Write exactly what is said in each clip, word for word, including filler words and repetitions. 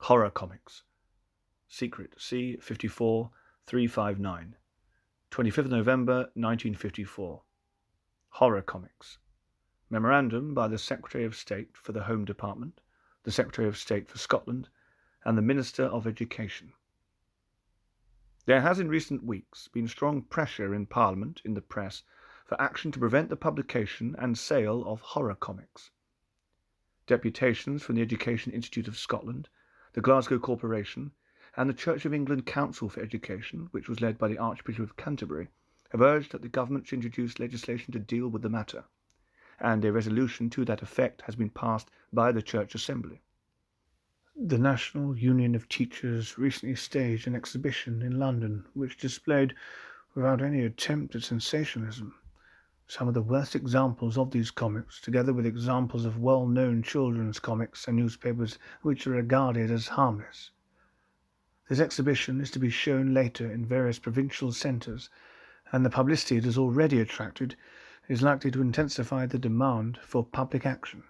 Horror comics. Secret C fifty-four three five nine. twenty-fifth of November nineteen fifty-four. Horror comics. Memorandum by the Secretary of State for the Home Department, the Secretary of State for Scotland, and the Minister of Education. There has in recent weeks been strong pressure in Parliament, in the press, for action to prevent the publication and sale of horror comics. Deputations from the Education Institute of Scotland, the Glasgow Corporation, and the Church of England Council for Education, which was led by the Archbishop of Canterbury, have urged that the government should introduce legislation to deal with the matter, and a resolution to that effect has been passed by the Church Assembly. The National Union of Teachers recently staged an exhibition in London which displayed, without any attempt at sensationalism, some of the worst examples of these comics, together with examples of well-known children's comics and newspapers which are regarded as harmless. This exhibition is to be shown later in various provincial centres, and the publicity it has already attracted is likely to intensify the demand for public action.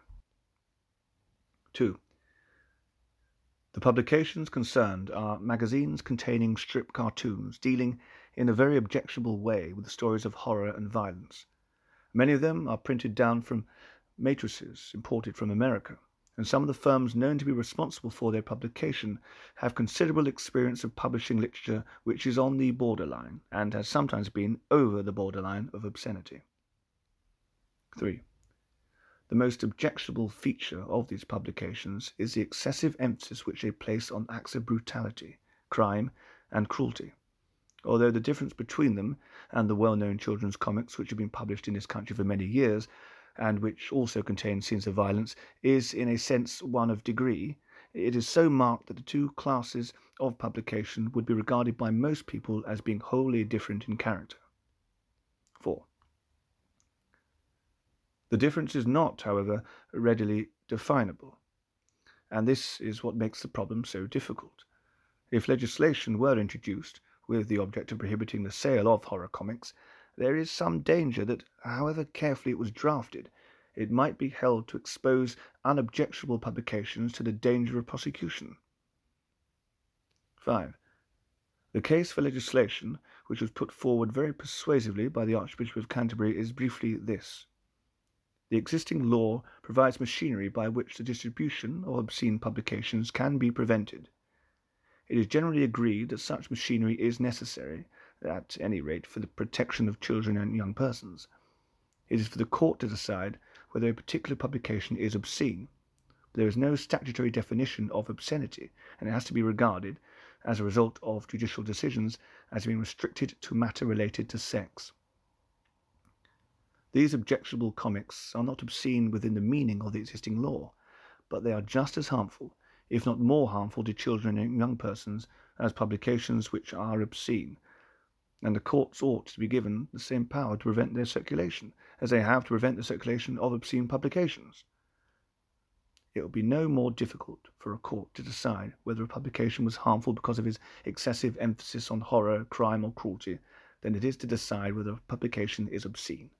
two. The publications concerned are magazines containing strip cartoons dealing in a very objectionable way with the stories of horror and violence. Many of them are printed down from matrices imported from America, and some of the firms known to be responsible for their publication have considerable experience of publishing literature which is on the borderline, and has sometimes been over the borderline of obscenity. three. The most objectionable feature of these publications is the excessive emphasis which they place on acts of brutality, crime, and cruelty, although the difference between them and the well-known children's comics which have been published in this country for many years, and which also contain scenes of violence, is in a sense one of degree. It is so marked that the two classes of publication would be regarded by most people as being wholly different in character. four. The difference is not, however, readily definable, and this is what makes the problem so difficult. If legislation were introduced with the object of prohibiting the sale of horror comics, there is some danger that, however carefully it was drafted, it might be held to expose unobjectionable publications to the danger of prosecution. five. The case for legislation, which was put forward very persuasively by the Archbishop of Canterbury, is briefly this. The existing law provides machinery by which the distribution of obscene publications can be prevented. It is generally agreed that such machinery is necessary, at any rate for the protection of children and young persons. It is for the court to decide whether a particular publication is obscene. But there is no statutory definition of obscenity, and it has to be regarded, as a result of judicial decisions, as being restricted to matter related to sex. These objectionable comics are not obscene within the meaning of the existing law, but they are just as harmful, if not more harmful, to children and young persons as publications which are obscene, and the courts ought to be given the same power to prevent their circulation as they have to prevent the circulation of obscene publications. It would be no more difficult for a court to decide whether a publication was harmful because of its excessive emphasis on horror, crime, or cruelty than it is to decide whether a publication is obscene.